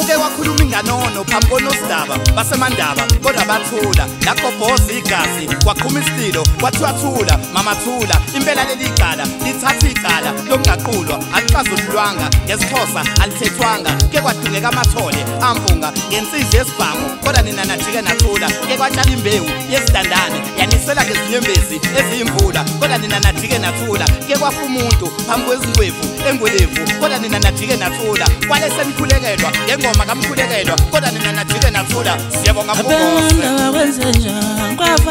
Ake wakhuluma inganono phambi konosdaba basemandaba kodwa bathula lakho bosi igazi waqhuma isilo wathathula mama thula impela leli cala lithatha icala lomngaqulwa alicazululwanga ngesixhosa alithethwanga ke kwadungeka amathole ampunga ngensizwe yesibhamu kodwa nina najike nathula ke kwatshala imbewu yesidandane yanisela ngezinyembezi eziyimvula kodwa nina najike nathula ke kwafa umuntu phambi kwezingwevu engwelevu kodwa nina najike nathula kwalese nikhulekelwa ngengoma kamkhulekelwa kodwa nina najike nathula siyabonga Abanda wenzenja kwafa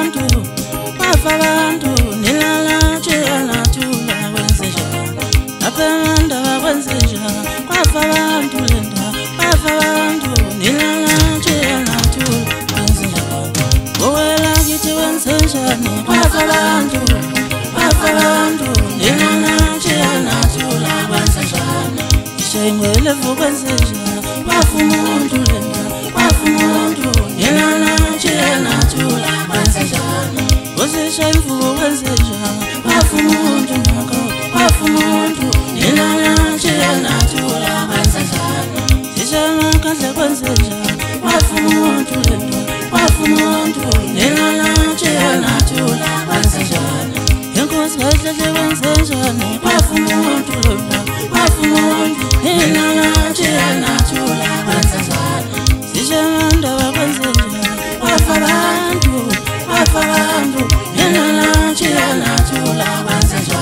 abantu nilala tshela thula wenzenja Abanda wenzenja kwafa abantu lenda kwafa abantu nilala tshela thula wenzenja Owela kithi wenzenja kwafa abantu nilala tshela thula wenzenja Ishengwele vukwenzenja kwafa umuntu lenda kwafa umuntu nilala tshela thula wenzenja Usishayimvu wenzenja kwafa umuntu nako kwafa umuntu nilala tshela thula wenzenja Sishayimvu kahle kwenzenja kwafa umuntu lenda kwafa umuntu nilala tshela thula wenzenja Inkosi kahle wenzenja kwafa umuntu lenda kwafa umuntu nilala tshela thula wenzenja Sishayimvu wenzenja kwafa abantu nilala tshela thula wenzenja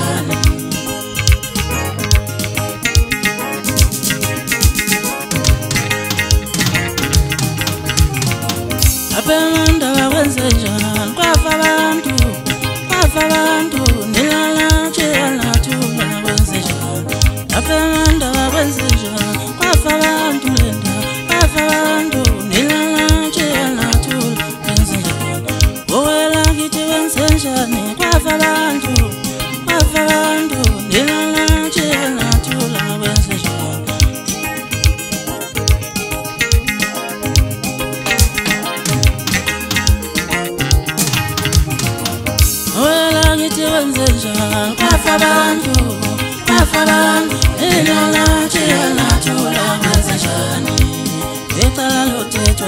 Abanda wenzenja kwafa abantu nilala tshela thula wenzenja Abanda wenzenja kwafa abantu lenda kwafa abantu nilala tshela thula wenzenja Owela kithi wenzenja kwafa abantu nilala tshela thula wenzenja Owela kithi wenzenja kwafa abantu nilala tshela thula wenzenja Icala lothethwa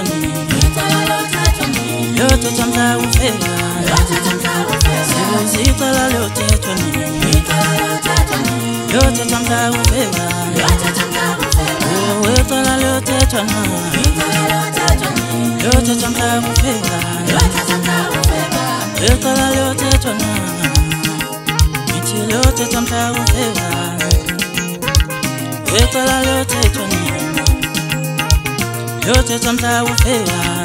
Yothethwa mhla ufika Sibuza icala lothethwa Yothethwa mhla ufika Icala lothethwa Yothethwa mhla ufika Icala lothethwa Ngithi lothethwa mhla ufika Icala lothethwa Yothethwa mhla ufika